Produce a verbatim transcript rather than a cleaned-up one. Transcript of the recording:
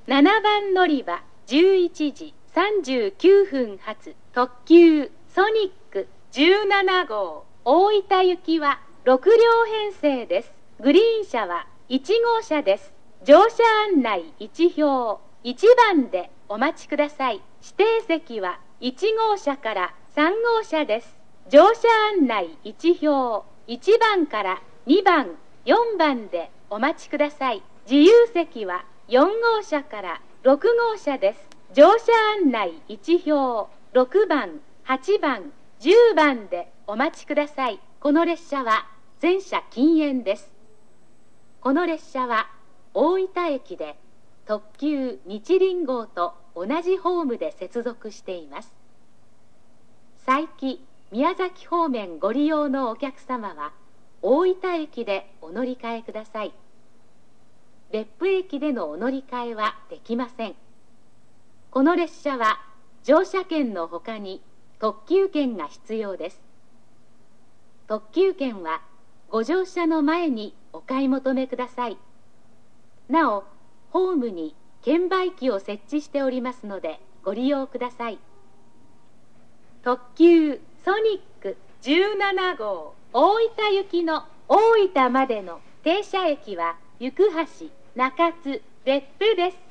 ななばん乗り場じゅういちじさんじゅうきゅうふん発特急ソニックじゅうななごう大分行きはろくりょう編成です。グリーン車はいちごうしゃです。乗車案内いちひょういちばんでお待ちください。指定席はいちごうしゃからさんごうしゃです。乗車案内いちひょういちばんからにばんよんばんでお待ちください。自由席はよんごうしゃからろくごうしゃです。乗車案内いちひょうろくばんはちばんじゅうばんでお待ちください。この列車は全車禁煙です。この列車は大分駅で特急日輪号と同じホームで接続しています。佐伯、宮崎方面ご利用のお客様は大分駅でお乗り換えください。別府駅でのお乗り換えはできません。この列車は乗車券のほかに特急券が必要です。特急券はご乗車の前にお買い求めください。なお、ホームに券売機を設置しておりますのでご利用ください。特急ソニックじゅうななごう大分行きの大分までの停車駅は行橋、中津、別府です。